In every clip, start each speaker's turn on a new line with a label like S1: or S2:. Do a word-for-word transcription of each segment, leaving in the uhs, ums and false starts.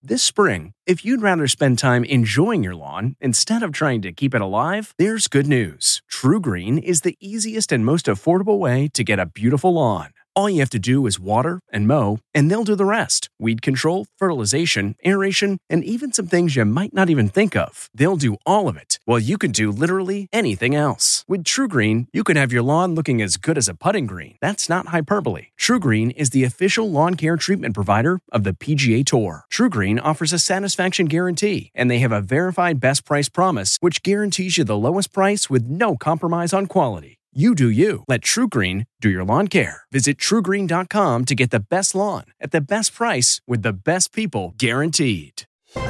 S1: This spring, if you'd rather spend time enjoying your lawn instead of trying to keep it alive, there's good news. TruGreen is the easiest and most affordable way to get a beautiful lawn. All you have to do is water and mow, and they'll do the rest. Weed control, fertilization, aeration, and even some things you might not even think of. They'll do all of it, while you can do literally anything else. With TruGreen, you can have your lawn looking as good as a putting green. That's not hyperbole. TruGreen is the official lawn care treatment provider of the P G A Tour. TruGreen offers a satisfaction guarantee, and they have a verified best price promise, which guarantees you the lowest price with no compromise on quality. You do you. Let TruGreen do your lawn care. Visit True Green dot com to get the best lawn at the best price with the best people guaranteed.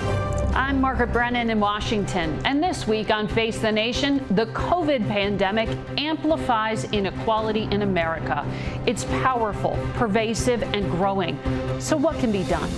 S2: I'm Margaret Brennan in Washington, and this week on Face the Nation, the COVID pandemic amplifies inequality in America. It's powerful, pervasive, and growing. So what can be done?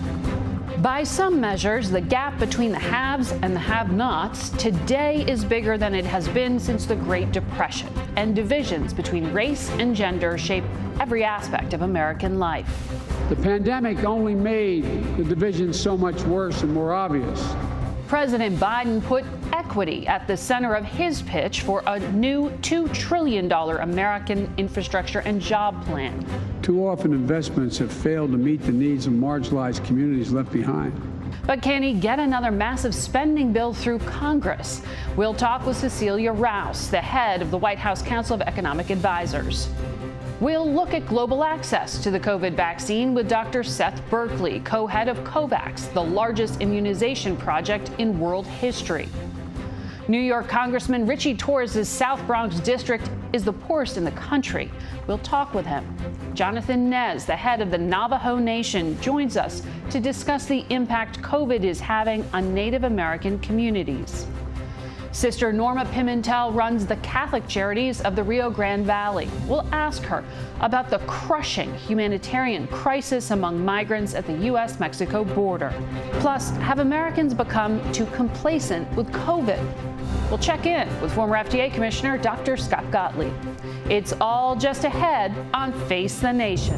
S2: By some measures, the gap between the haves and the have-nots today is bigger than it has been since the Great Depression, and divisions between race and gender shape every aspect of American life.
S3: The pandemic only made the divisions so much worse and more obvious.
S2: President Biden put equity at the center of his pitch for a new two trillion dollars American infrastructure and job plan.
S3: Too often, investments have failed to meet the needs of marginalized communities left behind.
S2: But can he get another massive spending bill through Congress? We'll talk with Cecilia Rouse, the head of the White House Council of Economic Advisors. We'll look at global access to the COVID vaccine with Doctor Seth Berkley, co-head of COVAX, the largest immunization project in world history. New York Congressman Richie Torres' South Bronx district is the poorest in the country. We'll talk with him. Jonathan Nez, the head of the Navajo Nation, joins us to discuss the impact COVID is having on Native American communities. Sister Norma Pimentel runs the Catholic Charities of the Rio Grande Valley. We'll ask her about the crushing humanitarian crisis among migrants at the U S Mexico border. Plus, have Americans become too complacent with COVID? We'll check in with former F D A Commissioner Doctor Scott Gottlieb. It's all just ahead on Face the Nation.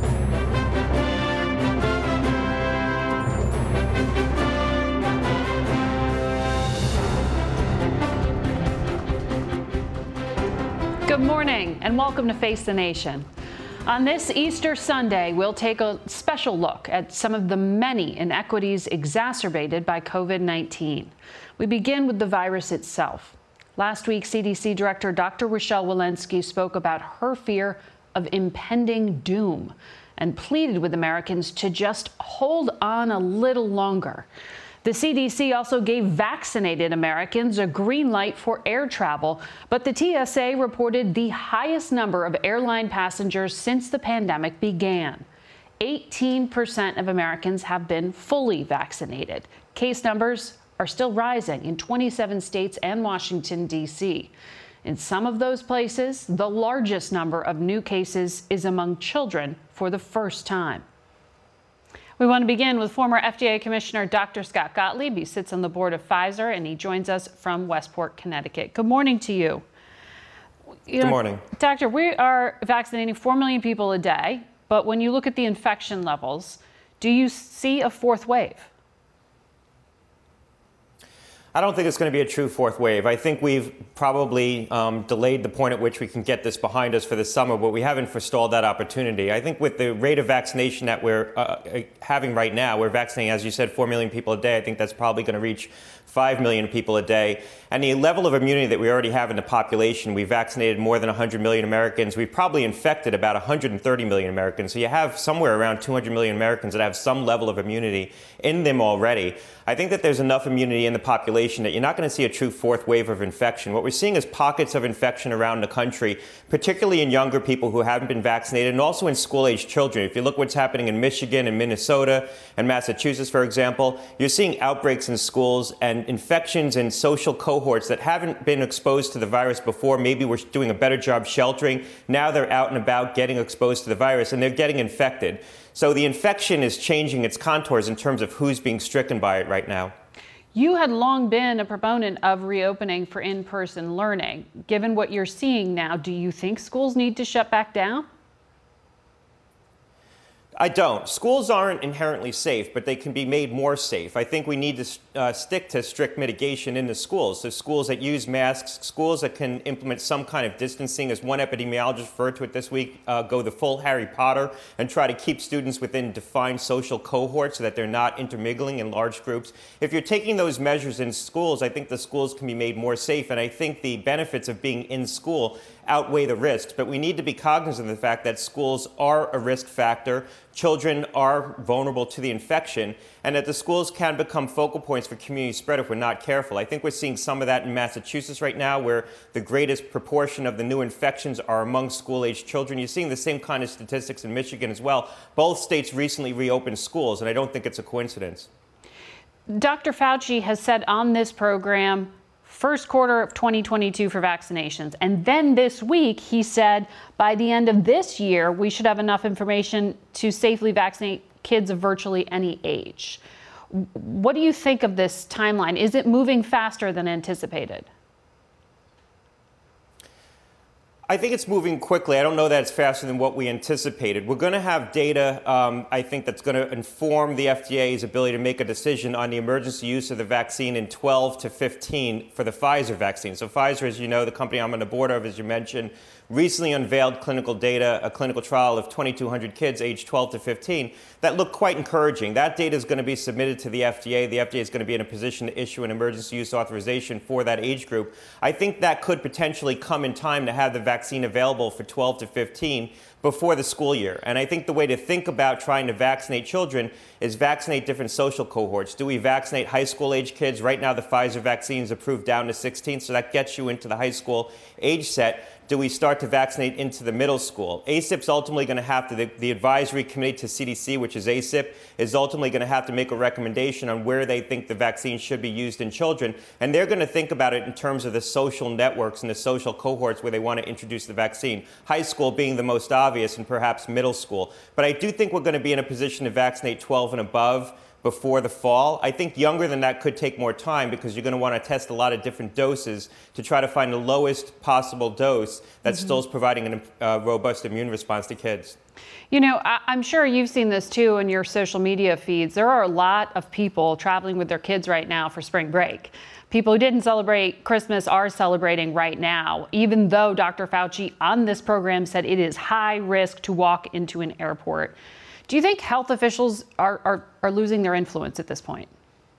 S2: Good morning and welcome to Face the Nation. On this Easter Sunday, we'll take a special look at some of the many inequities exacerbated by COVID nineteen. We begin with the virus itself. Last week, C D C Director Doctor Rochelle Walensky spoke about her fear of impending doom and pleaded with Americans to just hold on a little longer. The C D C also gave vaccinated Americans a green light for air travel, but the T S A reported the highest number of airline passengers since the pandemic began. eighteen percent of Americans have been fully vaccinated. Case numbers are still rising in twenty-seven states and Washington, D C. In some of those places, the largest number of new cases is among children for the first time. We want to begin with former F D A Commissioner Doctor Scott Gottlieb. He sits on the board of Pfizer, and he joins us from Westport, Connecticut. Good morning to you. you
S4: Good
S2: know,
S4: morning.
S2: Doctor, we are vaccinating four million people a day, but when you look at the infection levels, do you see a fourth wave?
S4: I don't think it's going to be a true fourth wave. I think we've probably um, delayed the point at which we can get this behind us for the summer, but we haven't forestalled that opportunity. I think with the rate of vaccination that we're uh, having right now, we're vaccinating, as you said, four million people a day. I think that's probably going to reach five million people a day. And the level of immunity that we already have in the population, we vaccinated more than one hundred million Americans. We've probably infected about one hundred thirty million Americans. So you have somewhere around two hundred million Americans that have some level of immunity in them already. I think that there's enough immunity in the population that you're not going to see a true fourth wave of infection. What we're seeing is pockets of infection around the country, particularly in younger people who haven't been vaccinated and also in school-age children. If you look what's happening in Michigan and Minnesota and Massachusetts, for example, you're seeing outbreaks in schools and infections in social cohorts that haven't been exposed to the virus before. Maybe we're doing a better job sheltering. Now they're out and about getting exposed to the virus and they're getting infected. So the infection is changing its contours in terms of who's being stricken by it right now.
S2: You had long been a proponent of reopening for in-person learning. Given what you're seeing now, do you think schools need to shut back down?
S4: I don't. Schools aren't inherently safe, but they can be made more safe. I think we need to uh, stick to strict mitigation in the schools. So schools that use masks, schools that can implement some kind of distancing, as one epidemiologist referred to it this week, uh, go the full Harry Potter and try to keep students within defined social cohorts so that they're not intermingling in large groups. If you're taking those measures in schools, I think the schools can be made more safe, and I think the benefits of being in school outweigh the risks. But we need to be cognizant of the fact that schools are a risk factor. Children are vulnerable to the infection, and that the schools can become focal points for community spread if we're not careful. I think we're seeing some of that in Massachusetts right now, where the greatest proportion of the new infections are among school-aged children. You're seeing the same kind of statistics in Michigan as well. Both states recently reopened schools, and I don't think it's a coincidence.
S2: Doctor Fauci has said on this program, first quarter of twenty twenty-two for vaccinations. And then this week, he said by the end of this year, we should have enough information to safely vaccinate kids of virtually any age. What do you think of this timeline? Is it moving faster than anticipated?
S4: I think it's moving quickly. I don't know that it's faster than what we anticipated. We're going to have data, um, I think, that's going to inform the F D A's ability to make a decision on the emergency use of the vaccine in twelve to fifteen for the Pfizer vaccine. So Pfizer, as you know, the company I'm on the board of, as you mentioned, recently unveiled clinical data, a clinical trial of twenty-two hundred kids aged twelve to fifteen that looked quite encouraging. That data is going to be submitted to the F D A. The F D A is going to be in a position to issue an emergency use authorization for that age group. I think that could potentially come in time to have the vaccine available for twelve to fifteen before the school year. And I think the way to think about trying to vaccinate children is vaccinate different social cohorts. Do we vaccinate high school age kids? Right now, the Pfizer vaccine is approved down to sixteen, so that gets you into the high school age set. Do we start to vaccinate into the middle school? A C I P's ultimately going to have to, the, the advisory committee to C D C, which is A C I P, is ultimately going to have to make a recommendation on where they think the vaccine should be used in children. And they're going to think about it in terms of the social networks and the social cohorts where they want to introduce the vaccine. High school being the most obvious, and perhaps middle school. But I do think we're going to be in a position to vaccinate twelve and above before the fall. I think younger than that could take more time because you're going to want to test a lot of different doses to try to find the lowest possible dose that mm-hmm. still is providing a uh, robust immune response to kids.
S2: You know, I- I'm sure you've seen this too in your social media feeds. There are a lot of people traveling with their kids right now for spring break. People who didn't celebrate Christmas are celebrating right now, even though Doctor Fauci on this program said it is high risk to walk into an airport. Do you think health officials are, are, are losing their influence at this point?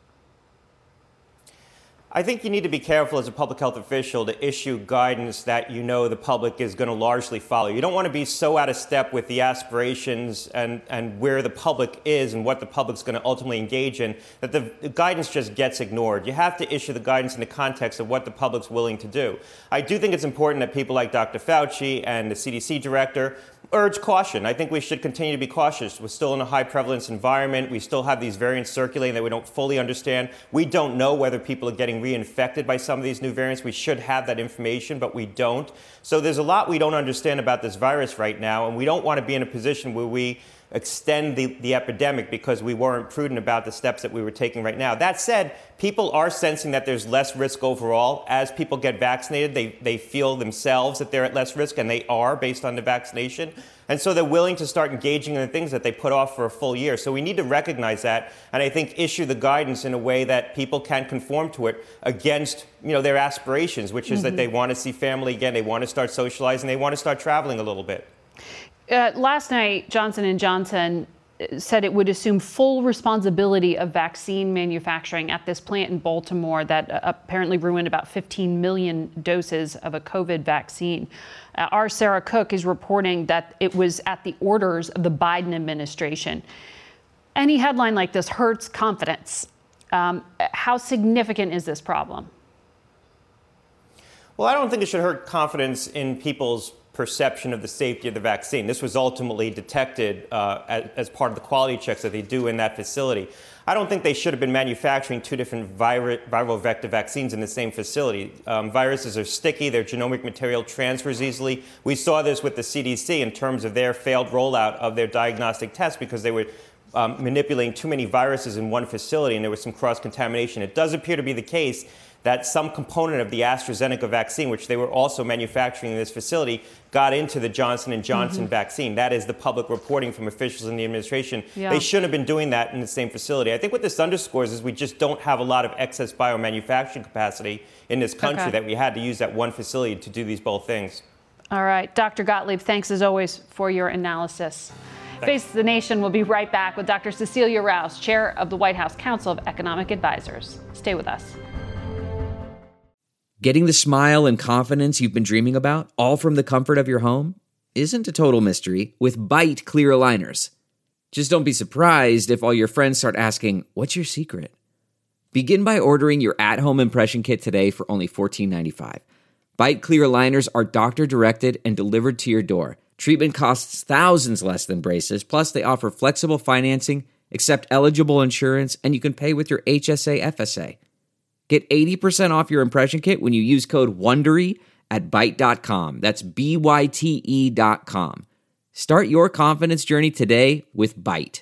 S4: I think you need to be careful as a public health official to issue guidance that you know the public is going to largely follow. You don't want to be so out of step with the aspirations and, and where the public is and what the public's going to ultimately engage in that the, the guidance just gets ignored. You have to issue the guidance in the context of what the public's willing to do. I do think it's important that people like Doctor Fauci and the C D C director urge caution. I think we should continue to be cautious. We're still in a high prevalence environment. We still have these variants circulating that we don't fully understand. We don't know whether people are getting reinfected by some of these new variants. We should have that information, but we don't. So there's a lot we don't understand about this virus right now, and we don't want to be in a position where we extend the, the epidemic because we weren't prudent about the steps that we were taking right now. That said, people are sensing that there's less risk overall. As people get vaccinated, they, they feel themselves that they're at less risk, and they are based on the vaccination. And so they're willing to start engaging in the things that they put off for a full year. So we need to recognize that, and I think issue the guidance in a way that people can conform to it against, you know, their aspirations, which is mm-hmm. that they want to see family again, they want to start socializing, they want to start traveling a little bit.
S2: Uh, last night, Johnson and Johnson said it would assume full responsibility of vaccine manufacturing at this plant in Baltimore that uh, apparently ruined about fifteen million doses of a COVID vaccine. Uh, our Sarah Cook is reporting that it was at the orders of the Biden administration. Any headline like this hurts confidence. Um, how significant is this problem?
S4: Well, I don't think it should hurt confidence in people's perception of the safety of the vaccine. This was ultimately detected uh, as, as part of the quality checks that they do in that facility. I don't think they should have been manufacturing two different vir- viral vector vaccines in the same facility. Um, viruses are sticky, their genomic material transfers easily. We saw this with the C D C in terms of their failed rollout of their diagnostic tests because they were um, manipulating too many viruses in one facility and there was some cross-contamination. It does appear to be the case that some component of the AstraZeneca vaccine, which they were also manufacturing in this facility, got into the Johnson and Johnson mm-hmm. vaccine. That is the public reporting from officials in the administration. Yeah. They shouldn't have been doing that in the same facility. I think what this underscores is we just don't have a lot of excess biomanufacturing capacity in this country okay. that we had to use that one facility to do these both things.
S2: All right. Doctor Gottlieb, thanks as always for your analysis. Thanks. Face the Nation will be right back with Doctor Cecilia Rouse, chair of the White House Council of Economic Advisors. Stay with us.
S5: Getting the smile and confidence you've been dreaming about, all from the comfort of your home, isn't a total mystery with Byte clear aligners. Just don't be surprised if all your friends start asking, "What's your secret?" Begin by ordering your at-home impression kit today for only fourteen ninety-five. Byte clear aligners are doctor-directed and delivered to your door. Treatment costs thousands less than braces, plus they offer flexible financing, accept eligible insurance, and you can pay with your H S A F S A. Get eighty percent off your impression kit when you use code WONDERY at byte dot com. That's B Y T E dot com. Start your confidence journey today with Byte.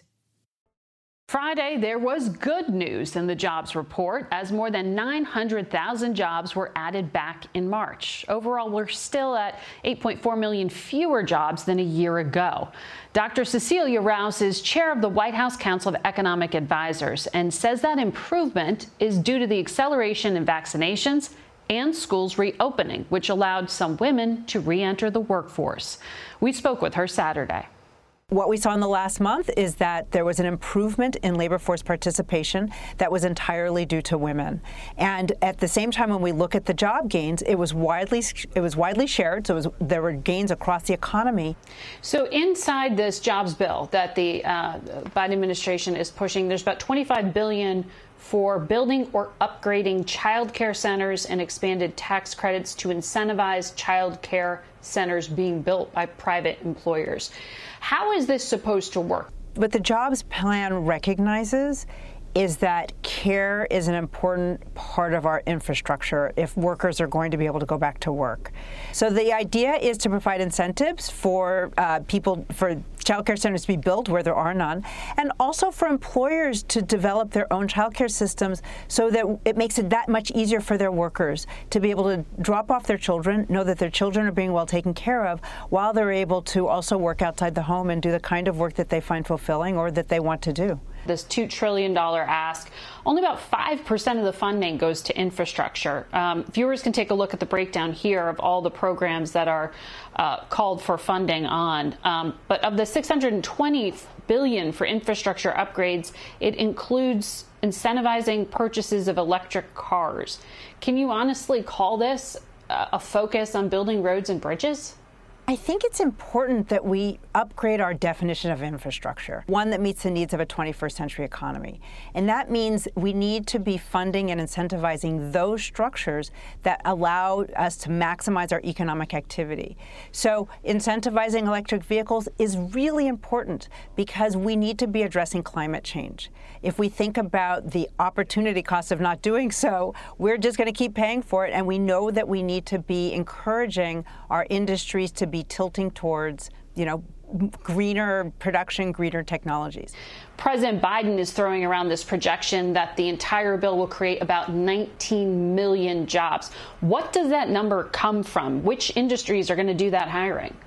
S2: Friday, there was good news in the jobs report as more than nine hundred thousand jobs were added back in March. Overall, we're still at eight point four million fewer jobs than a year ago. Doctor Cecilia Rouse is chair of the White House Council of Economic Advisors and says that improvement is due to the acceleration in vaccinations and schools reopening, which allowed some women to re-enter the workforce. We spoke with her Saturday.
S6: What we saw in the last month is that there was an improvement in labor force participation that was entirely due to women. And at the same time, when we look at the job gains, it was widely it was widely shared. So it was, there were gains across the economy.
S2: So inside this jobs bill that the uh, Biden administration is pushing, there's about twenty-five billion dollars for building or upgrading child care centers and expanded tax credits to incentivize child care centers being built by private employers. How is this supposed to work?
S6: What the jobs plan recognizes is that care is an important part of our infrastructure if workers are going to be able to go back to work. So the idea is to provide incentives for uh, people, for child care centers to be built where there are none, and also for employers to develop their own child care systems so that it makes it that much easier for their workers to be able to drop off their children, know that their children are being well taken care of, while they're able to also work outside the home and do the kind of work that they find fulfilling or that they want to do.
S2: This two trillion dollars ask, only about five percent of the funding goes to infrastructure. Um, viewers can take a look at the breakdown here of all the programs that are uh, called for funding on. Um, but of the six hundred twenty billion dollars for infrastructure upgrades, it includes incentivizing purchases of electric cars. Can you honestly call this a focus on building roads and bridges?
S6: I think it's important that we upgrade our definition of infrastructure, one that meets the needs of a twenty-first century economy. And that means we need to be funding and incentivizing those structures that allow us to maximize our economic activity. So incentivizing electric vehicles is really important because we need to be addressing climate change. If we think about the opportunity cost of not doing so, we're just going to keep paying for it. And we know that we need to be encouraging our industries to be tilting towards, you know, greener production, greener technologies.
S2: President Biden is throwing around this projection that the entire bill will create about nineteen million jobs. What does that number come from? Which industries are going to do that hiring?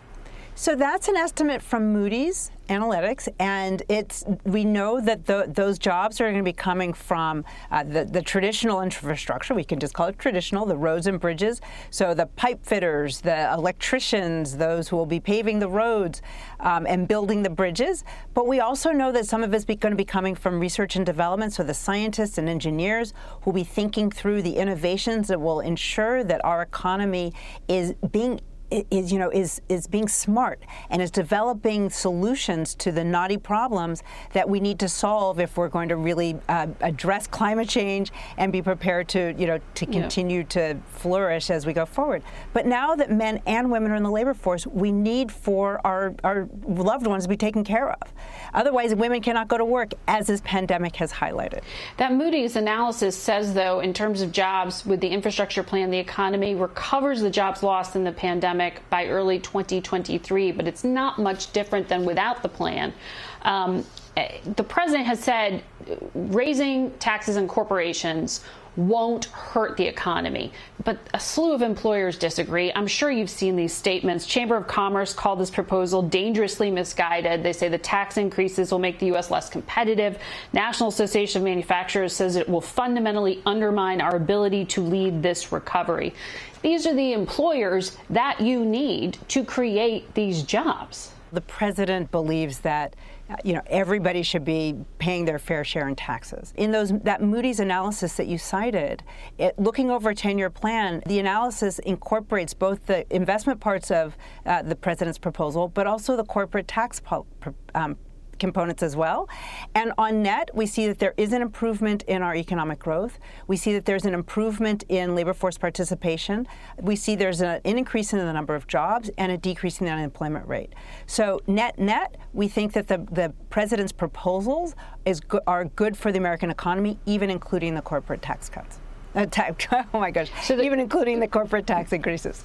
S6: So that's an estimate from Moody's Analytics, and it's we know that the, those jobs are going to be coming from uh, the, the traditional infrastructure. We can just call it traditional, the roads and bridges. So the pipe fitters, the electricians, those who will be paving the roads um, and building the bridges. But we also know that some of it's going to be coming from research and development, so the scientists and engineers who will be thinking through the innovations that will ensure that our economy is being is, you know, is, is being smart and is developing solutions to the knotty problems that we need to solve if we're going to really uh, address climate change and be prepared to, you know, to continue yeah. to flourish as we go forward. But now that men and women are in the labor force, we need for our, our loved ones to be taken care of. Otherwise, women cannot go to work, as this pandemic has highlighted.
S2: That Moody's analysis says, though, in terms of jobs, with the infrastructure plan, the economy recovers the jobs lost in the pandemic by early twenty twenty-three, but it's not much different than without the plan. Um, the president has said raising taxes on corporations won't hurt the economy. But a slew of employers disagree. I'm sure you've seen these statements. Chamber of Commerce called this proposal dangerously misguided. They say the tax increases will make the U S less competitive. National Association of Manufacturers says it will fundamentally undermine our ability to lead this recovery. These are the employers that you need to create these jobs.
S6: The president believes that, you know, everybody should be paying their fair share in taxes. In those that Moody's analysis that you cited, it, looking over a ten-year plan, the analysis incorporates both the investment parts of uh, the president's proposal, but also the corporate tax po- um, components as well. And on net, we see that there is an improvement in our economic growth. We see that there's an improvement in labor force participation. We see there's a, an increase in the number of jobs and a decrease in the unemployment rate. So net net, we think that the, the president's proposals is go- are good for the American economy, even including the corporate tax cuts. Uh, ta- oh my gosh, so the- even including the corporate tax increases.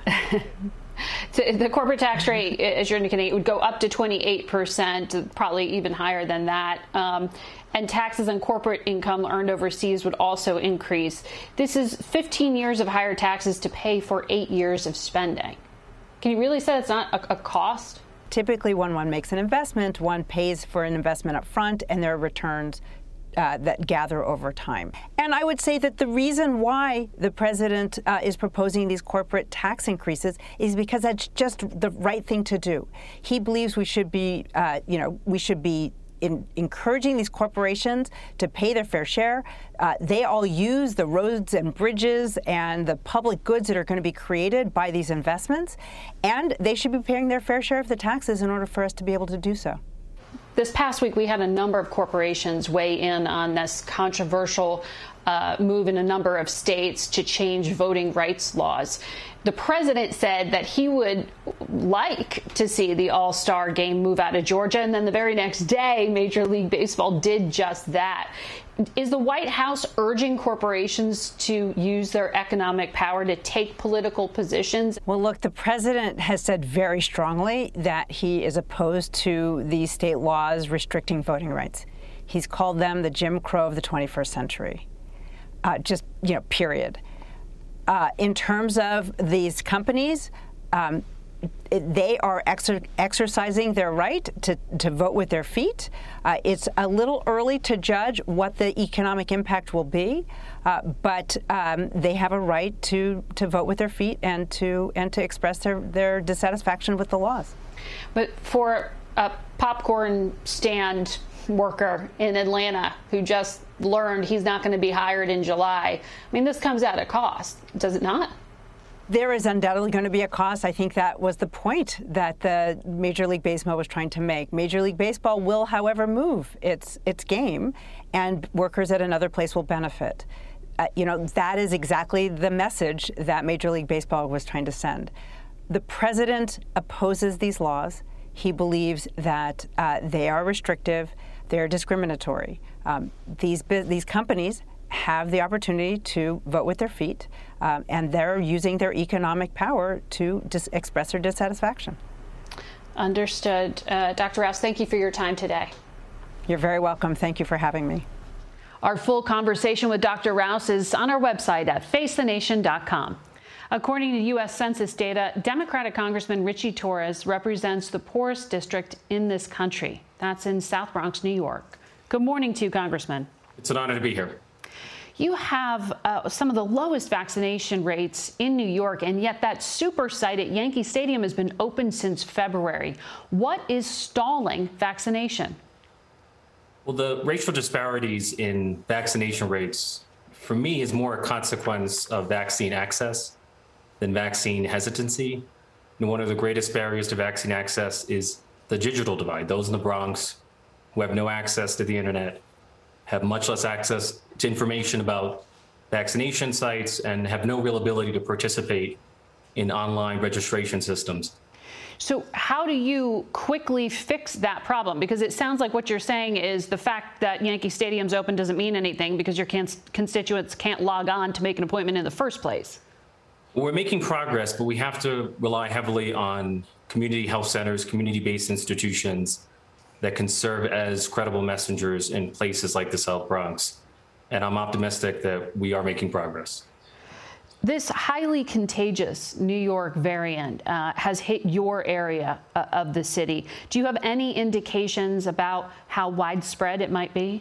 S2: So the corporate tax rate, as you're indicating, it would go up to twenty-eight percent, probably even higher than that. Um, and taxes on corporate income earned overseas would also increase. This is fifteen years of higher taxes to pay for eight years of spending. Can you really say it's not a, a cost?
S6: Typically, when one makes an investment, one pays for an investment up front, and there are returns Uh, that gather over time. And I would say that the reason why the president uh, is proposing these corporate tax increases is because that's just the right thing to do. He believes we should be, uh, you know, we should be in encouraging these corporations to pay their fair share. Uh, they all use the roads and bridges and the public goods that are going to be created by these investments, and they should be paying their fair share of the taxes in order for us to be able to do so.
S2: This past week, we had a number of corporations weigh in on this controversial uh, move in a number of states to change voting rights laws. The president said that he would like to see the All-Star game move out of Georgia, and then the very next day, Major League Baseball did just that. Is the White House urging corporations to use their economic power to take political positions?
S6: Well, look, the president has said very strongly that he is opposed to these state laws restricting voting rights. He's called them the Jim Crow of the twenty-first century. Uh, just, you know, period. Uh, in terms of these companies, um, they are exer- exercising their right to, to vote with their feet. Uh, it's a little early to judge what the economic impact will be, uh, but um, they have a right to, to vote with their feet and to and to express their, their dissatisfaction with the laws.
S2: But for a popcorn stand worker in Atlanta who just learned he's not going to be hired in July, I mean, this comes at a cost, does it not?
S6: There is undoubtedly going to be a cost. I think that was the point that the Major League Baseball was trying to make. Major League Baseball will, however, move its its game, and workers at another place will benefit. Uh, you know, that is exactly the message that Major League Baseball was trying to send. The president opposes these laws. He believes that uh, they are restrictive, they're discriminatory. Um, these these companies have the opportunity to vote with their feet, um, and they're using their economic power to dis- express their dissatisfaction.
S2: Understood. Uh, Doctor Rouse, thank you for your time today.
S6: You're very welcome. Thank you for having me.
S2: Our full conversation with Doctor Rouse is on our website at face the nation dot com. According to U S Census data, Democratic Congressman Richie Torres represents the poorest district in this country. That's in South Bronx, New York. Good morning to you, Congressman.
S7: It's an honor to be here.
S2: You have uh, some of the lowest vaccination rates in New York, and yet that super site at Yankee Stadium has been open since February. What is stalling vaccination?
S7: Well, the racial disparities in vaccination rates, for me, is more a consequence of vaccine access than vaccine hesitancy. And one of the greatest barriers to vaccine access is the digital divide. Those in the Bronx who have no access to the internet have much less access to information about vaccination sites and have no real ability to participate in online registration systems.
S2: So how do you quickly fix that problem? Because it sounds like what you're saying is the fact that Yankee Stadium's open doesn't mean anything because your cons- constituents can't log on to make an appointment in the first place.
S7: Well, we're making progress, but we have to rely heavily on community health centers, community-based institutions that can serve as credible messengers in places like the South Bronx. And I'm optimistic that we are making progress.
S2: This highly contagious New York variant uh, has hit your area uh, of the city. Do you have any indications about how widespread it might be?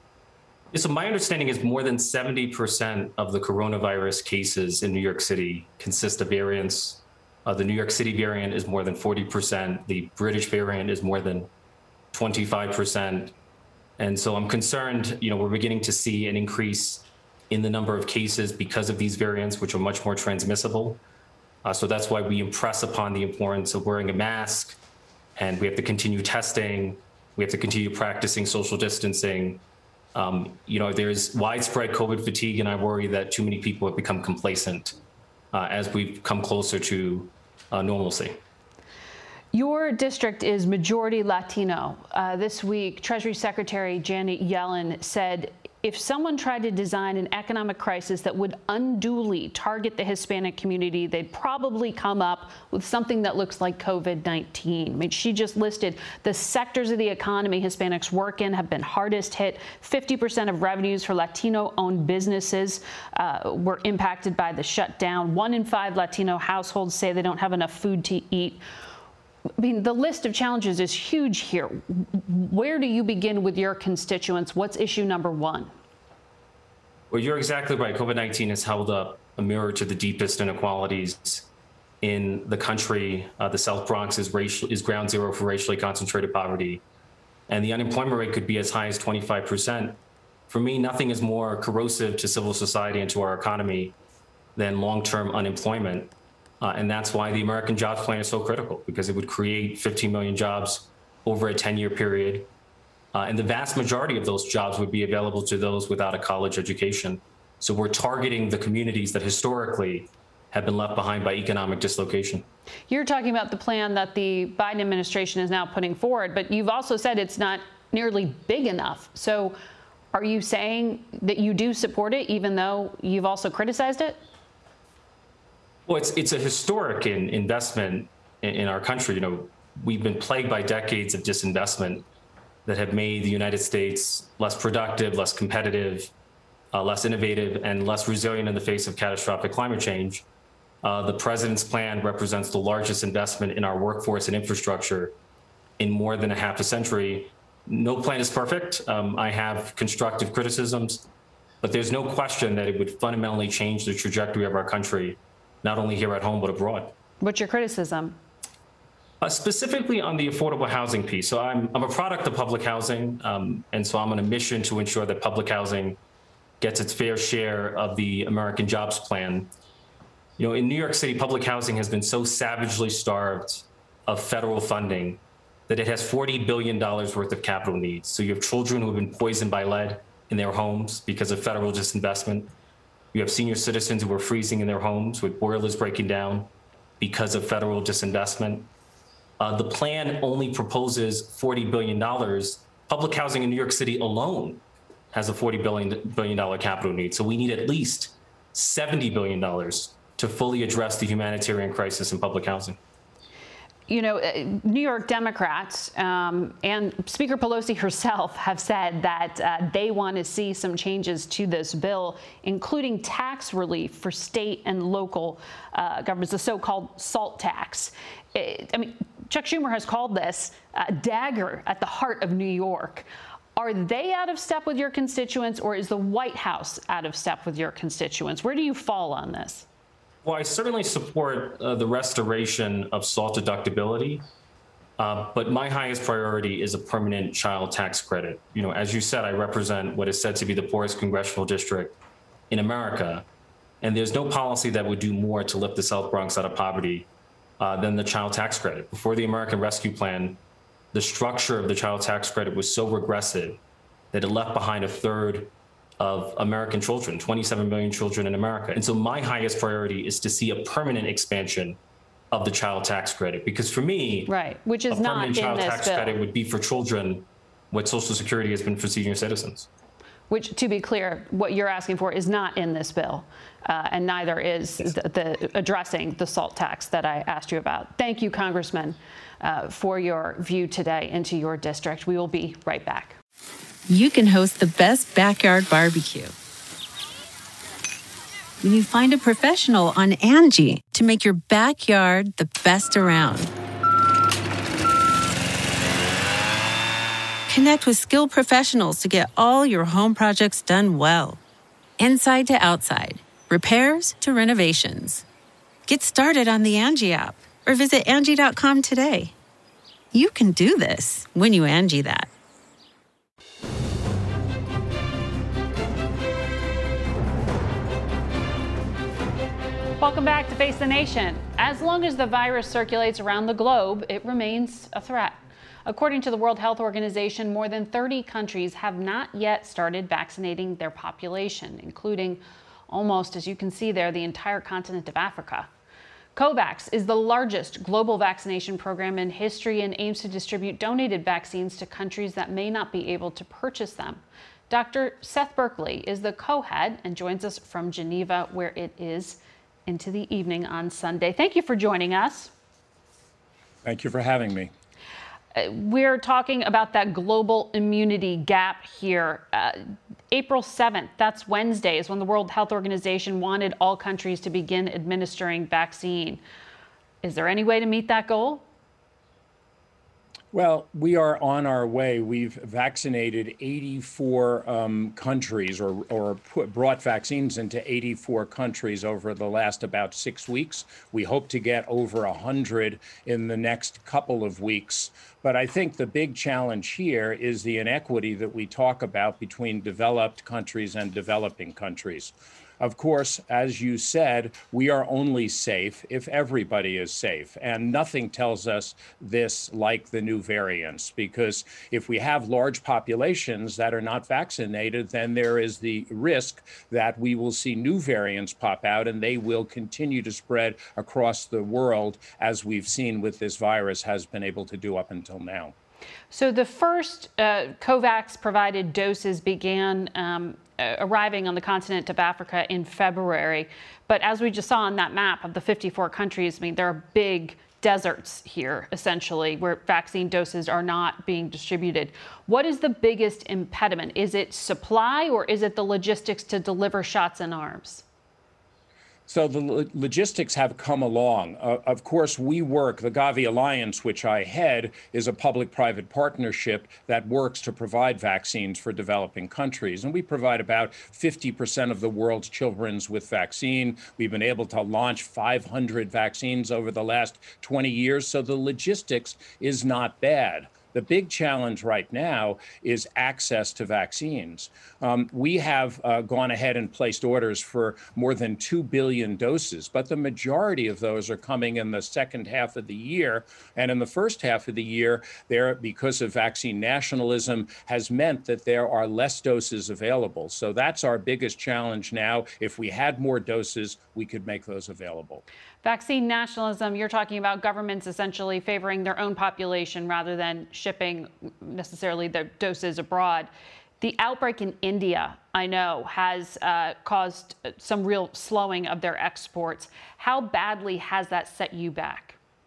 S7: So my understanding is more than seventy percent of the coronavirus cases in New York City consist of variants. Uh, the New York City variant is more than forty percent. The British variant is more than twenty-five percent. And so I'm concerned, you know, we're beginning to see an increase in the number of cases because of these variants, which are much more transmissible. Uh, so that's why we impress upon the importance of wearing a mask, and we have to continue testing. We have to continue practicing social distancing. Um, you know, there's widespread COVID fatigue, and I worry that too many people have become complacent uh, as we've come closer to uh, normalcy.
S2: Your district is majority Latino. Uh, this week, Treasury Secretary Janet Yellen said if someone tried to design an economic crisis that would unduly target the Hispanic community, they'd probably come up with something that looks like COVID nineteen. I mean, she just listed the sectors of the economy Hispanics work in have been hardest hit. fifty percent of revenues for Latino-owned businesses uh, were impacted by the shutdown. One in five Latino households say they don't have enough food to eat. I mean, the list of challenges is huge here. Where do you begin with your constituents? What's issue number one?
S7: Well, you're exactly right. COVID nineteen has held up a mirror to the deepest inequalities in the country. Uh, the South Bronx is, racial, is ground zero for racially concentrated poverty. And the unemployment rate could be as high as twenty-five percent. For me, nothing is more corrosive to civil society and to our economy than long-term unemployment. Uh, and that's why the American Jobs Plan is so critical, because it would create fifteen million jobs over a ten-year period. Uh, and the vast majority of those jobs would be available to those without a college education. So we're targeting the communities that historically have been left behind by economic dislocation.
S2: You're talking about the plan that the Biden administration is now putting forward, but you've also said it's not nearly big enough. So are you saying that you do support it, even though you've also criticized it?
S7: Well, it's it's a historic in, investment in, in our country. You know, we've been plagued by decades of disinvestment that have made the United States less productive, less competitive, uh, less innovative, and less resilient in the face of catastrophic climate change. Uh, the president's plan represents the largest investment in our workforce and infrastructure in more than a half a century. No plan is perfect. Um, I have constructive criticisms, but there's no question that it would fundamentally change the trajectory of our country, not only here at home, but abroad.
S2: What's your criticism?
S7: Uh, specifically on the affordable housing piece. So I'm, I'm a product of public housing, um, and so I'm on a mission to ensure that public housing gets its fair share of the American Jobs Plan. You know, in New York City, public housing has been so savagely starved of federal funding that it has forty billion dollars worth of capital needs. So you have children who have been poisoned by lead in their homes because of federal disinvestment. You have senior citizens who are freezing in their homes with boilers breaking down because of federal disinvestment. Uh, the plan only proposes forty billion dollars. Public housing in New York City alone has a forty billion dollars capital need. So we need at least seventy billion dollars to fully address the humanitarian crisis in public housing.
S2: You know, New York Democrats um, and Speaker Pelosi herself have said that uh, they want to see some changes to this bill, including tax relief for state and local uh, governments, the so-called SALT tax. It, I mean, Chuck Schumer has called this a dagger at the heart of New York. Are they out of step with your constituents, or is the White House out of step with your constituents? Where do you fall on this?
S7: Well, I certainly support uh, the restoration of SALT deductibility, uh, but my highest priority is a permanent child tax credit. You know, as you said, I represent what is said to be the poorest congressional district in America, and there's no policy that would do more to lift the South Bronx out of poverty uh, than the child tax credit. Before the American Rescue Plan, the structure of the child tax credit was so regressive that it left behind a third of American children, twenty-seven million children in America. And so my highest priority is to see a permanent expansion of the child tax credit, because for me,
S2: right, which is
S7: a
S2: not
S7: permanent
S2: in
S7: child
S2: this
S7: tax
S2: bill.
S7: credit would be for children what Social Security has been for senior citizens.
S2: which, to be clear, what you're asking for is not in this bill, uh, and neither is the, the addressing the SALT tax that I asked you about. Thank you, Congressman, uh, for your view today into your district. We will be right back.
S8: You can host the best backyard barbecue when you find a professional on Angie to make your backyard the best around. Connect with skilled professionals to get all your home projects done well. Inside to outside, repairs to renovations. Get started on the Angie app or visit Angie dot com today. You can do this when you Angie that.
S2: Welcome back to Face the Nation. As long as the virus circulates around the globe, it remains a threat. According to the World Health Organization, more than thirty countries have not yet started vaccinating their population, including almost, as you can see there, the entire continent of Africa. COVAX is the largest global vaccination program in history and aims to distribute donated vaccines to countries that may not be able to purchase them. Doctor Seth Berkley is the co-head and joins us from Geneva, where it is into the evening on Sunday. Thank you for joining us.
S9: Thank you for having me.
S2: Uh, we're talking about that global immunity gap here. Uh, April seventh, that's Wednesday, is when the World Health Organization wanted all countries to begin administering vaccine. Is there any way to meet that goal?
S9: Well, we are on our way. We've vaccinated eighty-four um, countries or, or put, brought vaccines into eighty-four countries over the last about six weeks. We hope to get over one hundred in the next couple of weeks. But I think the big challenge here is the inequity that we talk about between developed countries and developing countries. Of course, as you said, we are only safe if everybody is safe. And nothing tells us this like the new variants, because if we have large populations that are not vaccinated, then there is the risk that we will see new variants pop out and they will continue to spread across the world, as we've seen with this virus has been able to do up until now.
S2: So the first uh, COVAX provided doses began um, uh, arriving on the continent of Africa in February. But as we just saw on that map of the fifty-four countries, I mean, there are big deserts here, essentially, where vaccine doses are not being distributed. What is the biggest impediment? Is it supply or is it the logistics to deliver shots in arms?
S9: So the lo- logistics have come along. Uh, of course, we work, the Gavi Alliance, which I head, is a public-private partnership that works to provide vaccines for developing countries. And we provide about fifty percent of the world's children with vaccine. We've been able to launch five hundred vaccines over the last twenty years. So the logistics is not bad. The big challenge right now is access to vaccines. Um, we have uh, gone ahead and placed orders for more than two billion doses, but the majority of those are coming in the second half of the year. And in the first half of the year, there, because of vaccine nationalism, has meant that there are less doses available. So that's our biggest challenge now. If we had more doses, we could make those available.
S2: Vaccine nationalism, you're talking about governments essentially favoring their own population rather than shipping necessarily the doses abroad. The outbreak in India, I know, has uh, caused some real slowing of their exports. How badly has that set you back?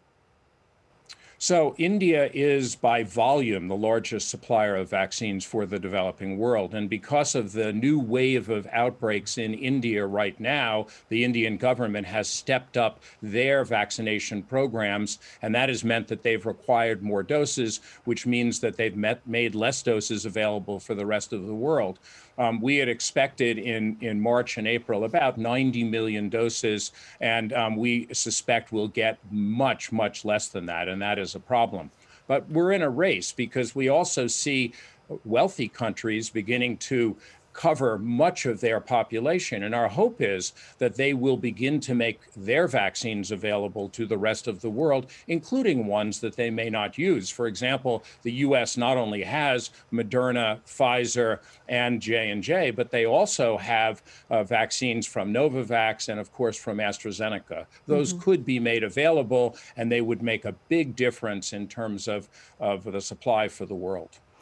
S9: So India is, by volume, the largest supplier of vaccines for the developing world. And because of the new wave of outbreaks in India right now, the Indian government has stepped up their vaccination programs. And that has meant that they've required more doses, which means that they've met, made less doses available for the rest of the world. Um, we had expected in, in March and April about ninety million doses, and um, we suspect we'll get much, much less than that, and that is a problem. But we're in a race because we also see wealthy countries beginning to cover much of their population. And our hope is that they will begin to make their vaccines available to the rest of the world, including ones that they may not use. For example, the U S not only has Moderna, Pfizer, and J and J, but they also have uh, vaccines from Novavax and, of course, from AstraZeneca. Those mm-hmm. could be made available, and they would make a big difference in terms of, of the supply for the world.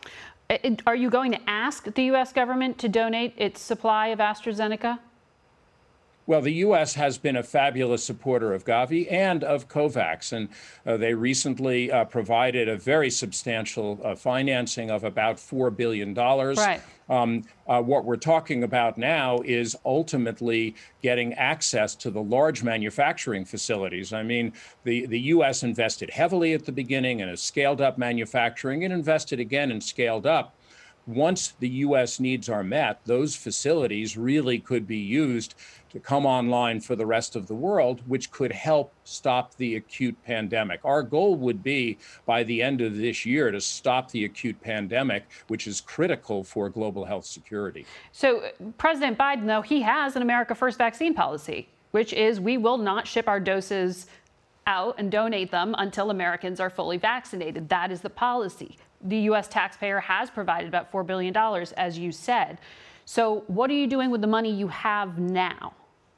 S2: Are you going to ask the U S government to donate its supply of AstraZeneca?
S9: Well, the U S has been a fabulous supporter of Gavi and of COVAX, and uh, they recently uh, provided a very substantial uh, financing of about four billion dollars.
S2: Right.
S9: Um, uh, what we're talking about now is ultimately getting access to the large manufacturing facilities. I mean, the, the U S invested heavily at the beginning and has scaled up manufacturing and invested again and scaled up. Once the U S needs are met, those facilities really could be used to come online for the rest of the world, which could help stop the acute pandemic. Our goal would be by the end of this year to stop the acute pandemic, which is critical for global health security.
S2: So President Biden, though, he has an America First vaccine policy, which is we will not ship our doses out and donate them until Americans are fully vaccinated. That is the policy. The U S taxpayer has provided about four billion dollars, as you said. So what are you doing with the money you have now?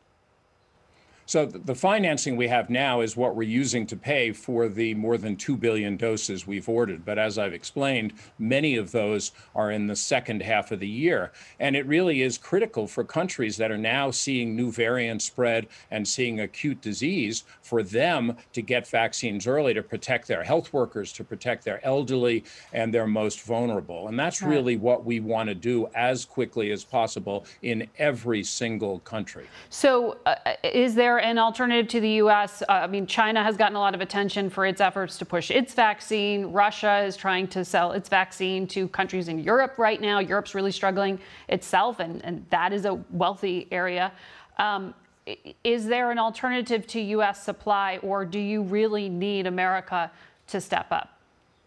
S9: So the financing we have now is what we're using to pay for the more than two billion doses we've ordered. But as I've explained, many of those are in the second half of the year. And it really is critical for countries that are now seeing new variants spread and seeing acute disease for them to get vaccines early to protect their health workers, to protect their elderly and their most vulnerable. And that's really what we want to do as quickly as possible in every single country.
S2: So uh, is there an alternative to the U S? Uh, I mean, China has gotten a lot of attention for its efforts to push its vaccine. Russia is trying to sell its vaccine to countries in Europe right now. Europe's really struggling itself, and, and that is a wealthy area. Um, is there an alternative to U S supply, or do you really need America to step up?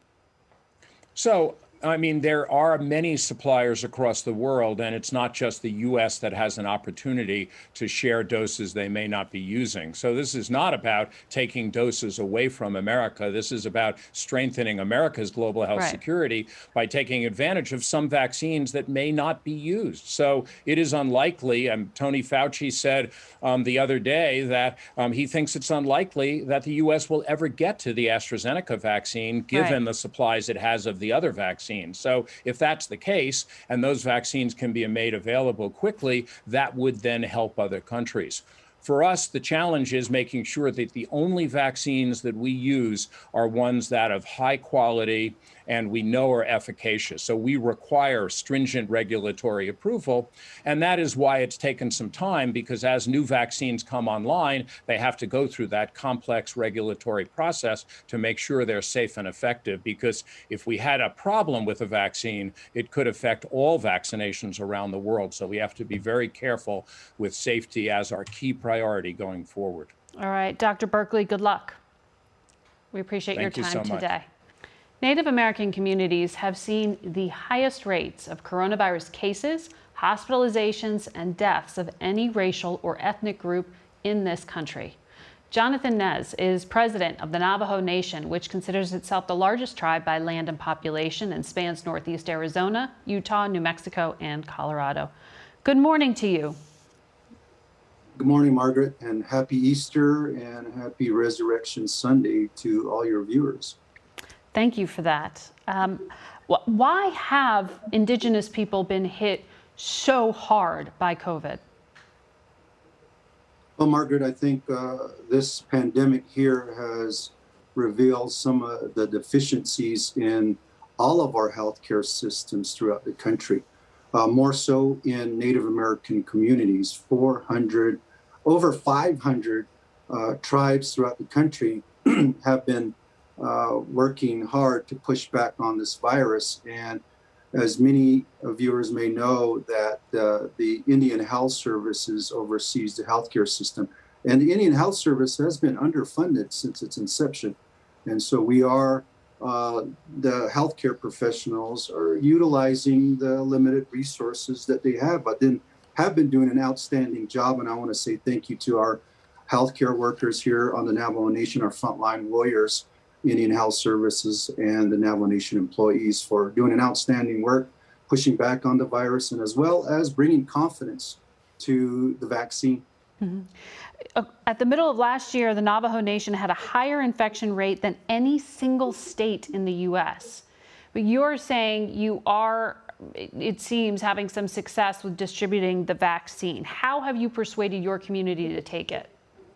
S9: So, I mean, there are many suppliers across the world, and it's not just the U S that has an opportunity to share doses they may not be using. So this is not about taking doses away from America. This is about strengthening America's global health
S2: Right.
S9: security by taking advantage of some vaccines that may not be used. So it is unlikely, and Tony Fauci said um, the other day that um, he thinks it's unlikely that the U S will ever get to the AstraZeneca vaccine, given
S2: Right.
S9: the supplies it has of the other vaccines. So if that's the case, and those vaccines can be made available quickly, that would then help other countries. For us, the challenge is making sure that the only vaccines that we use are ones that of high quality and we know are efficacious. So we require stringent regulatory approval. And that is why it's taken some time, because as new vaccines come online, they have to go through that complex regulatory process to make sure they're safe and effective. Because if we had a problem with a vaccine, it could affect all vaccinations around the world. So we have to be very careful with safety as our key priority going forward.
S2: All right, Doctor Berkley, good luck. We appreciate
S9: Thank
S2: your
S9: you
S2: time
S9: so much.
S2: today. Native American communities have seen the highest rates of coronavirus cases, hospitalizations, and deaths of any racial or ethnic group in this country. Jonathan Nez is president of the Navajo Nation, which considers itself the largest tribe by land and population and spans northeast Arizona, Utah, New Mexico, and Colorado. Good morning to you.
S10: Good morning, Margaret, and happy Easter and happy Resurrection Sunday to all your viewers.
S2: Thank you for that. Um, wh- why have Indigenous people been hit so hard by COVID?
S10: Well, Margaret, I think uh, this pandemic here has revealed some of the deficiencies in all of our healthcare systems throughout the country, uh, more so in Native American communities. four hundred, over five hundred uh, tribes throughout the country have been Uh, working hard to push back on this virus. And as many viewers may know, that uh, the Indian Health Services oversees the healthcare system. And the Indian Health Service has been underfunded since its inception. And so we are, uh, the healthcare professionals are utilizing the limited resources that they have, but then have been doing an outstanding job. And I want to say thank you to our healthcare workers here on the Navajo Nation, our frontline warriors, Indian Health Services, and the Navajo Nation employees for doing an outstanding work, pushing back on the virus, and as well as bringing confidence to the vaccine.
S2: Mm-hmm. At the middle of last year, the Navajo Nation had a higher infection rate than any single state in the U S. But you're saying you are, it seems, having some success with distributing the vaccine. How have you persuaded your community to take it?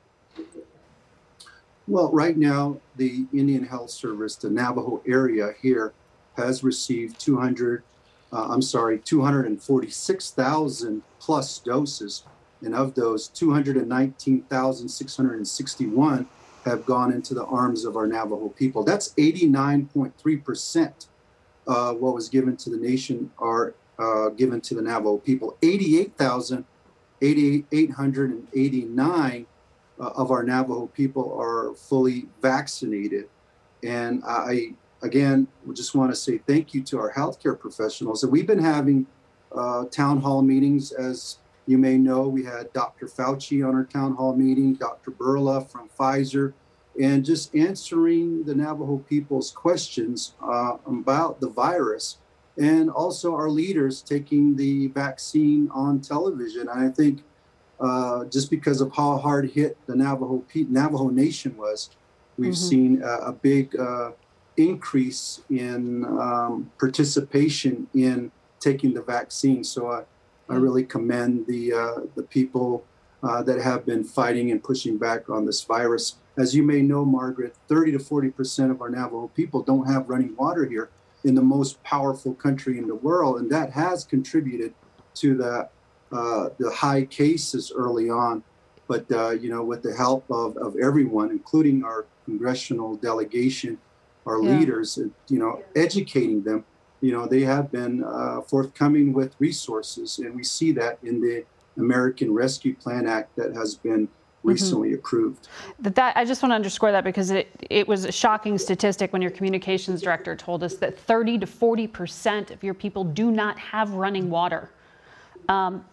S10: Well, right now, the Indian Health Service, the Navajo area here, has received two hundred, uh, I'm sorry, two hundred forty-six thousand plus doses. And of those, two hundred nineteen thousand six hundred sixty-one have gone into the arms of our Navajo people. That's eighty-nine point three percent. Uh, what was given to the nation are uh, given to the Navajo people. eighty-eight thousand eight hundred eighty-nine uh, of our Navajo people are fully vaccinated. And I, again, just want to say thank you to our healthcare professionals. And we've been having uh, town hall meetings. As you may know, we had Doctor Fauci on our town hall meeting, Doctor Burla from Pfizer, and just answering the Navajo people's questions uh, about the virus, and also our leaders taking the vaccine on television. And I think uh, just because of how hard hit the Navajo Navajo Nation was, we've mm-hmm. seen a, a big uh, increase in um, participation in taking the vaccine. So I, I really commend the uh, the people uh, that have been fighting and pushing back on this virus. As you may know, Margaret, thirty to forty percent of our Navajo people don't have running water here in the most powerful country in the world. And that has contributed to the, uh, the high cases early on. But, uh, you know, with the help of, of everyone, including our congressional delegation, our yeah. leaders, you know, educating them, you know, they have been uh, forthcoming with resources. And we see that in the American Rescue Plan Act that has been recently mm-hmm. approved.
S2: That, that I just want to underscore that, because it, it was a shocking statistic when your communications director told us that thirty to forty percent of your people do not have running water. Um,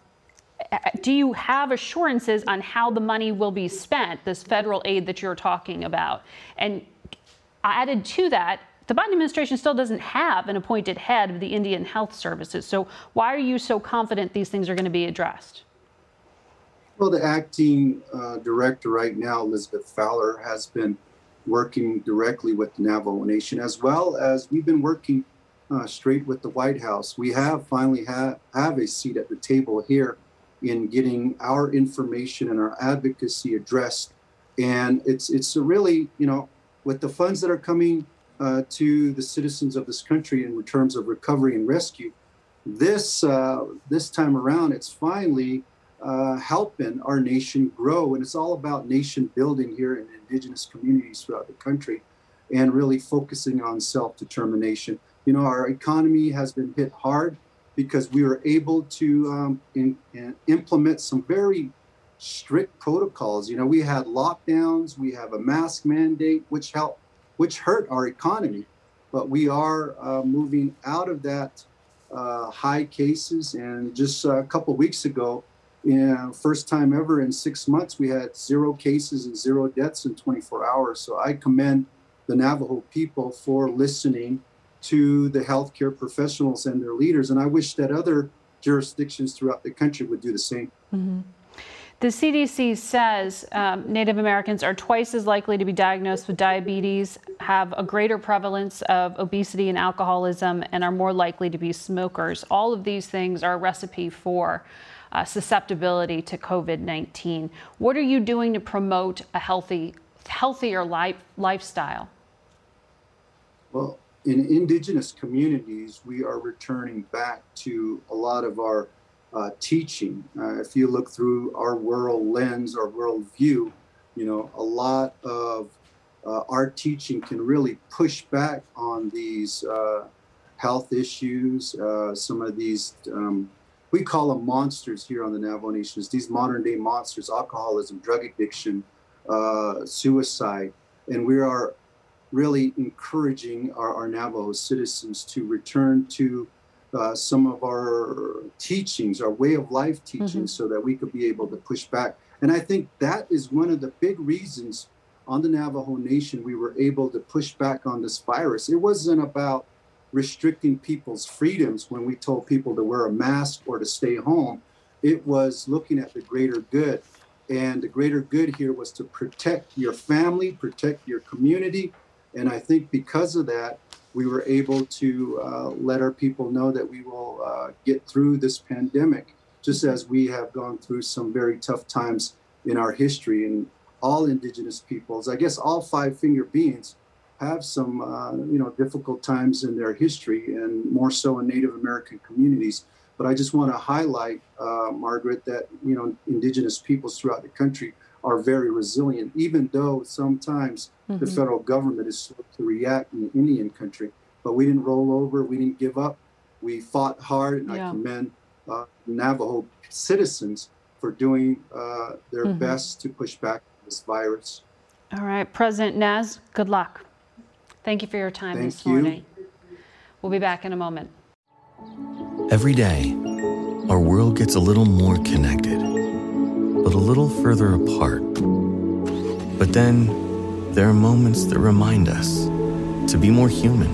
S2: do you have assurances on how the money will be spent, this federal aid that you're talking about? And added to that, the Biden administration still doesn't have an appointed head of the Indian Health Services. So why are you so confident these things are going to be addressed?
S10: Well, the acting uh, director right now, Elizabeth Fowler, has been working directly with the Navajo Nation, as well as we've been working uh, straight with the White House. We have finally ha- have a seat at the table here in getting our information and our advocacy addressed. And it's it's a really, you know, with the funds that are coming uh, to the citizens of this country in terms of recovery and rescue, this uh, this time around, it's finally Uh, helping our nation grow. And it's all about nation building here in indigenous communities throughout the country, and really focusing on self-determination. You know, our economy has been hit hard because we were able to um, in, in implement some very strict protocols. You know, we had lockdowns, we have a mask mandate, which helped, which hurt our economy. But we are uh, moving out of that uh, high cases. And just a couple of weeks ago, Yeah, first time ever in six months, we had zero cases and zero deaths in twenty-four hours. So I commend the Navajo people for listening to the healthcare professionals and their leaders. And I wish that other jurisdictions throughout the country would do the same.
S2: Mm-hmm. The C D C says um, Native Americans are twice as likely to be diagnosed with diabetes, have a greater prevalence of obesity and alcoholism, and are more likely to be smokers. All of these things are a recipe for Uh, susceptibility to COVID nineteen. What are you doing to promote a healthy, healthier life, lifestyle?
S10: Well, in indigenous communities, we are returning back to a lot of our uh, teaching. Uh, if you look through our world lens, our world view, you know, a lot of uh, our teaching can really push back on these uh, health issues, uh, some of these um, we call them monsters here on the Navajo Nation, these modern day monsters: alcoholism, drug addiction, uh, suicide. And we are really encouraging our, our Navajo citizens to return to uh, some of our teachings, our way of life teachings, mm-hmm. so that we could be able to push back. And I think that is one of the big reasons on the Navajo Nation we were able to push back on this virus. It wasn't about restricting people's freedoms when we told people to wear a mask or to stay home. It was looking at the greater good. And the greater good here was to protect your family, protect your community. And I think because of that, we were able to uh, let our people know that we will uh, get through this pandemic, just as we have gone through some very tough times in our history. And all indigenous peoples, I guess all five finger beings, have some uh, you know difficult times in their history, and more so in Native American communities. But I just want to highlight, uh, Margaret, that you know indigenous peoples throughout the country are very resilient, even though sometimes mm-hmm. the federal government is slow to react in the Indian country. But we didn't roll over, we didn't give up. We fought hard, and yeah. I commend uh, Navajo citizens for doing uh, their mm-hmm. best to push back this virus.
S2: All right, President Nez, good luck. Thank you for your time
S10: Thank
S2: this
S10: you.
S2: morning. We'll be back in a moment.
S11: Every day, our world gets a little more connected, but a little further apart. But then, there are moments that remind us to be more human.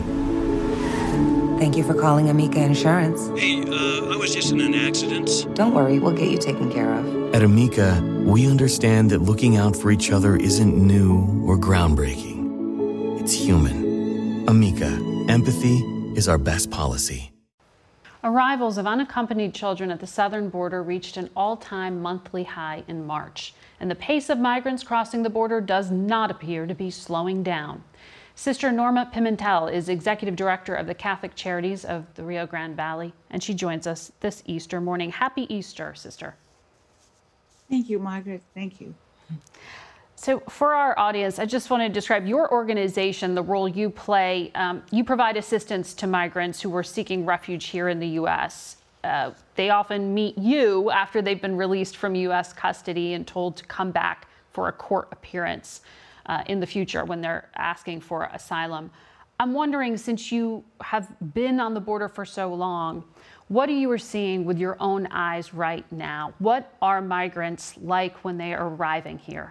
S12: Thank you for calling Amica Insurance.
S13: Hey, uh, I was just in an accident.
S12: Don't worry, we'll get you taken care of.
S11: At Amica, we understand that looking out for each other isn't new or groundbreaking. It's human. Amica, empathy is our best policy.
S2: Arrivals of unaccompanied children at the southern border reached an all-time monthly high in March, and the pace of migrants crossing the border does not appear to be slowing down. Sister Norma Pimentel is executive director of the Catholic Charities of the Rio Grande Valley, and she joins us this Easter morning. Happy Easter, Sister.
S14: Thank you, Margaret. Thank you.
S2: So for our audience, I just want to describe your organization, the role you play. Um, you provide assistance to migrants who are seeking refuge here in the U S. Uh, they often meet you after they've been released from U S custody and told to come back for a court appearance uh, in the future when they're asking for asylum. I'm wondering, since you have been on the border for so long, what are you seeing with your own eyes right now? What are migrants like when they are arriving here?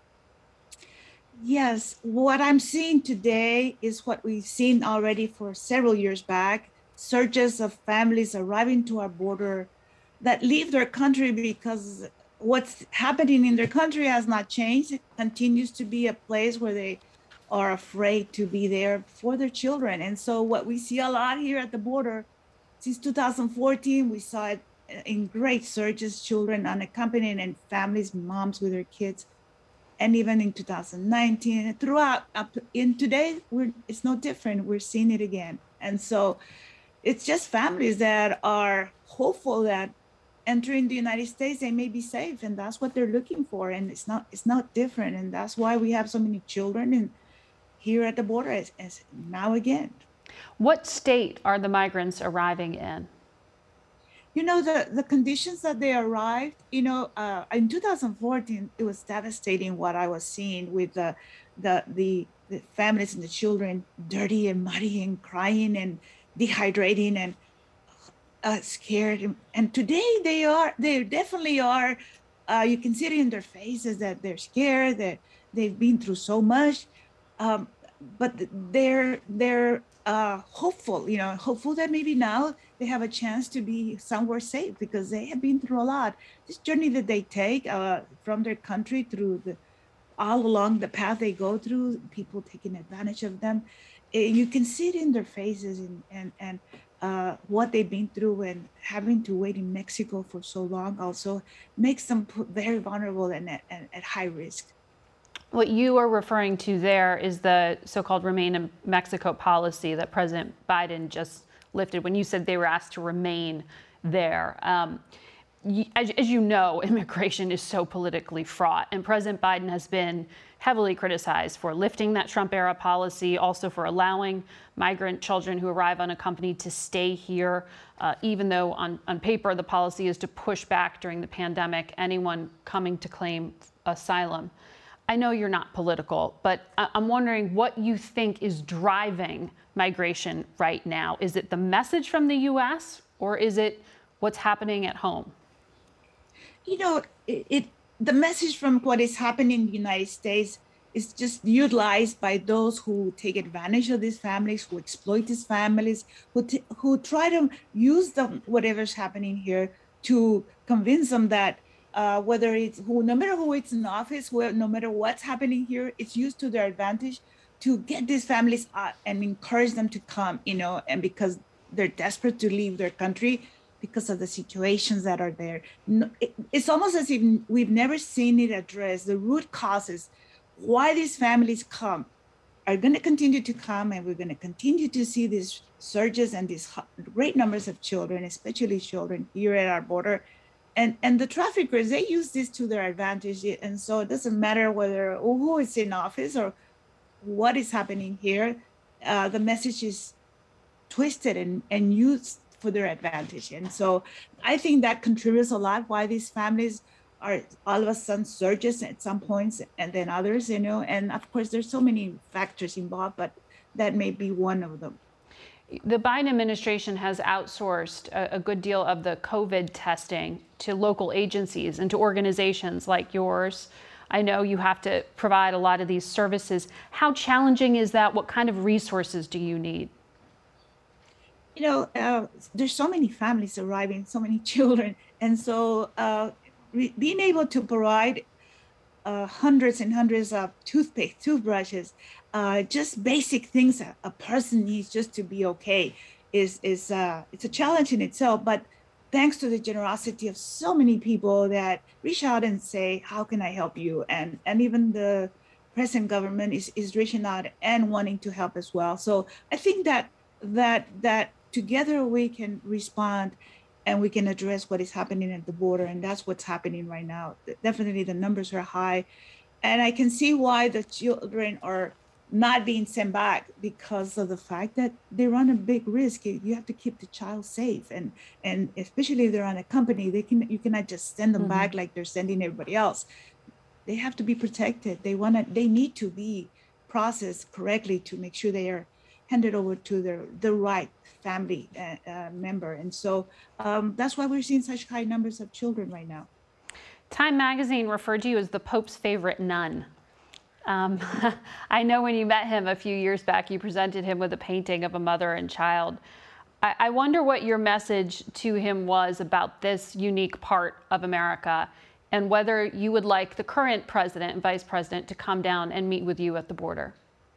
S14: Yes, what I'm seeing today is what we've seen already for several years back, surges of families arriving to our border that leave their country because what's happening in their country has not changed. It continues to be a place where they are afraid to be there for their children. And so what we see a lot here at the border, since two thousand fourteen, we saw it in great surges, children unaccompanied and families, moms with their kids. And even in two thousand nineteen, throughout up in today, we're, it's no different. We're seeing it again. And so it's just families that are hopeful that entering the United States, they may be safe. And that's what they're looking for. And it's not it's not different. And that's why we have so many children in, here at the border as, as now again.
S2: What state are the migrants arriving in?
S14: You know, the, the conditions that they arrived, you know, uh, in two thousand fourteen, it was devastating what I was seeing with the, the, the, the families and the children dirty and muddy and crying and dehydrating and uh, scared. And, and today they are, they definitely are, uh, you can see it in their faces that they're scared, that they've been through so much, um, but they're, they're uh, hopeful, you know, hopeful that maybe now they have a chance to be somewhere safe because they have been through a lot. This journey that they take uh, from their country through the, all along the path they go through, people taking advantage of them. You can see it in their faces and, and, and uh, what they've been through, and having to wait in Mexico for so long also makes them very vulnerable and at, and at high risk.
S2: What you are referring to there is the so-called Remain in Mexico policy that President Biden just lifted when you said they were asked to remain there. Um, as, as you know, immigration is so politically fraught, and President Biden has been heavily criticized for lifting that Trump-era policy, also for allowing migrant children who arrive unaccompanied to stay here, uh, even though on, on paper the policy is to push back during the pandemic anyone coming to claim asylum. I know you're not political, but I'm wondering what you think is driving migration right now. Is it the message from the U S or is it what's happening at home?
S14: You know, it, it the message from what is happening in the United States is just utilized by those who take advantage of these families, who exploit these families, who t- who try to use them, whatever's happening here, to convince them that Uh, whether it's who, no matter who it's in office, who, no matter what's happening here, it's used to their advantage to get these families out and encourage them to come, you know, and because they're desperate to leave their country because of the situations that are there. No, it, it's almost as if we've never seen it addressed. The root causes why these families come are going to continue to come, and we're going to continue to see these surges and these great numbers of children, especially children here at our border. And and the traffickers, they use this to their advantage. And so it doesn't matter whether who is in office or what is happening here. Uh, the message is twisted and, and used for their advantage. And so I think that contributes a lot why these families are all of a sudden surges at some points and then others, you know, and of course there's so many factors involved, but that may be one of them.
S2: The Biden administration has outsourced a, a good deal of the COVID testing to local agencies and to organizations like yours. I know you have to provide a lot of these services. How challenging is that? What kind of resources do you need?
S14: You know, uh, there's so many families arriving, so many children. And so uh, re- being able to provide uh, hundreds and hundreds of toothpaste, toothbrushes, uh, just basic things that a person needs just to be okay is, is uh, it's a challenge in itself. But thanks to the generosity of so many people that reach out and say, how can I help you? And, and even the present government is, is reaching out and wanting to help as well. So I think that that that together we can respond and we can address what is happening at the border. And that's what's happening right now. Definitely the numbers are high. And I can see why the children are not being sent back, because of the fact that they run a big risk. You have to keep the child safe. And and especially if they're unaccompanied, they can you cannot just send them mm-hmm. back like they're sending everybody else. They have to be protected. They want to, they need to be processed correctly to make sure they are handed over to their the right family uh, uh, member. And so um, that's why we're seeing such high numbers of children right now.
S2: Time magazine referred to you as the Pope's favorite nun. Um, I know when you met him a few years back, you presented him with a painting of a mother and child. I, I wonder what your message to him was about this unique part of America, and whether you would like the current president and vice president to come down and meet with you at the border.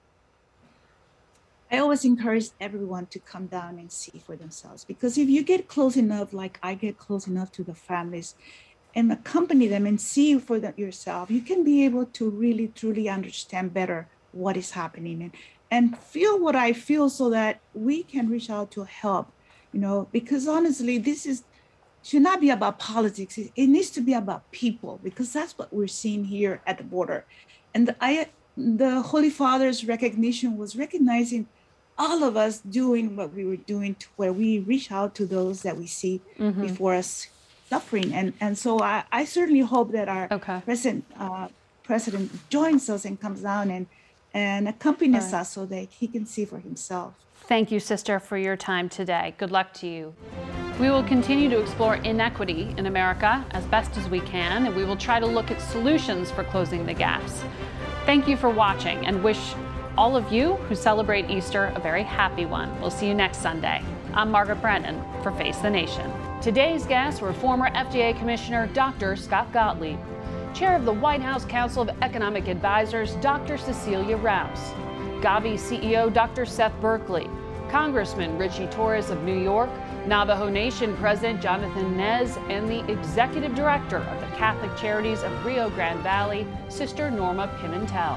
S14: I always encourage everyone to come down and see for themselves, because if you get close enough, like I get close enough to the families and accompany them and see for them yourself, you can be able to really, truly understand better what is happening and, and feel what I feel, so that we can reach out to help, you know, because honestly, this is should not be about politics. It, it needs to be about people, because that's what we're seeing here at the border. And the, I, the Holy Father's recognition was recognizing all of us doing what we were doing, to where we reach out to those that we see mm-hmm. before us suffering. And and so I, I certainly hope that our okay. president uh, president joins us and comes down and, and accompanies right. us, so that he can see for himself.
S2: Thank you, sister, for your time today. Good luck to you. We will continue to explore inequity in America as best as we can, and we will try to look at solutions for closing the gaps. Thank you for watching, and wish all of you who celebrate Easter a very happy one. We'll see you next Sunday. I'm Margaret Brennan for Face the Nation. Today's guests were former F D A Commissioner Doctor Scott Gottlieb, Chair of the White House Council of Economic Advisors, Doctor Cecilia Rouse, Gavi C E O Doctor Seth Berkley, Congressman Richie Torres of New York, Navajo Nation President Jonathan Nez, and the Executive Director of the Catholic Charities of Rio Grande Valley, Sister Norma Pimentel.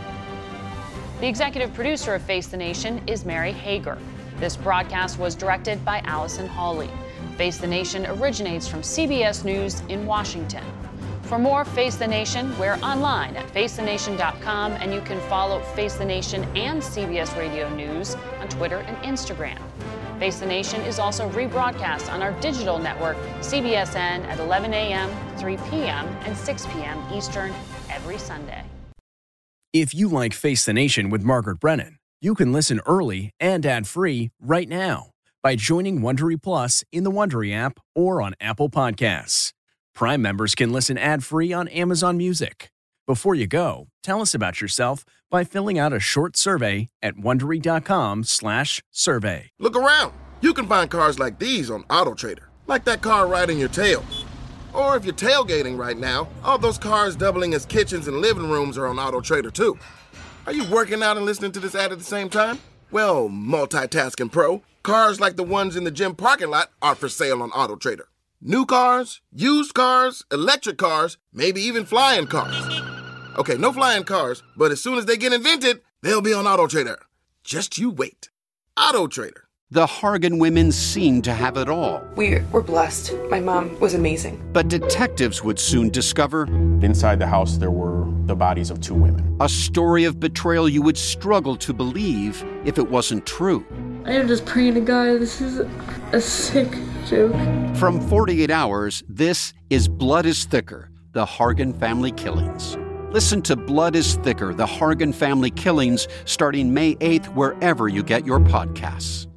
S2: The executive producer of Face the Nation is Mary Hager. This broadcast was directed by Allison Hawley. Face the Nation originates from C B S News in Washington. For more Face the Nation, we're online at face the nation dot com, and you can follow Face the Nation and C B S Radio News on Twitter and Instagram. Face the Nation is also rebroadcast on our digital network, C B S N, at eleven a.m., three p.m., and six p.m. Eastern every Sunday.
S1: If you like Face the Nation with Margaret Brennan, you can listen early and ad-free right now by joining Wondery Plus in the Wondery app or on Apple Podcasts. Prime members can listen ad-free on Amazon Music. Before you go, tell us about yourself by filling out a short survey at wondery dot com slash survey.
S15: Look around. You can find cars like these on AutoTrader, like that car riding your tail. Or if you're tailgating right now, all those cars doubling as kitchens and living rooms are on AutoTrader too. Are you working out and listening to this ad at the same time? Well, multitasking pro, cars like the ones in the gym parking lot are for sale on AutoTrader. New cars, used cars, electric cars, maybe even flying cars. Okay, no flying cars, but as soon as they get invented, they'll be on AutoTrader. Just you wait. AutoTrader.
S16: The Hargan women seemed to have it all.
S17: We were blessed. My mom was amazing.
S16: But detectives would soon discover...
S18: inside the house, there were the bodies of two women.
S16: A story of betrayal you would struggle to believe if it wasn't true.
S19: I am just praying to God, this is a sick joke.
S16: From forty-eight hours, this is Blood is Thicker, the Hargan family killings. Listen to Blood is Thicker, the Hargan family killings, starting May eighth, wherever you get your podcasts.